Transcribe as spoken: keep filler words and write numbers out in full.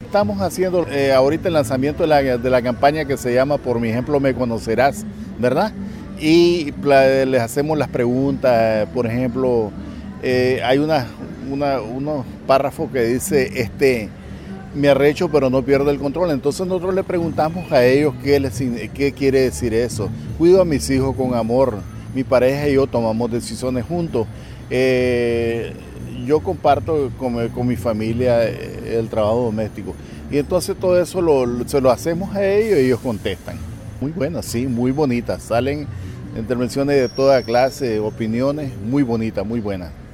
estamos haciendo eh, ahorita el lanzamiento de la, de la campaña que se llama Por mi ejemplo me conocerás, ¿verdad? Y les hacemos las preguntas, por ejemplo, eh, hay una, una, unos párrafos que dice, este, me arrecho pero no pierdo el control. Entonces nosotros le preguntamos a ellos qué, les, qué quiere decir eso. Cuido a mis hijos con amor, mi pareja y yo tomamos decisiones juntos. Eh, yo comparto con, con mi familia el trabajo doméstico. Y entonces todo eso lo, se lo hacemos a ellos y ellos contestan. Muy buenas, sí, muy bonitas. Salen intervenciones de toda clase, opiniones, muy bonitas, muy buenas.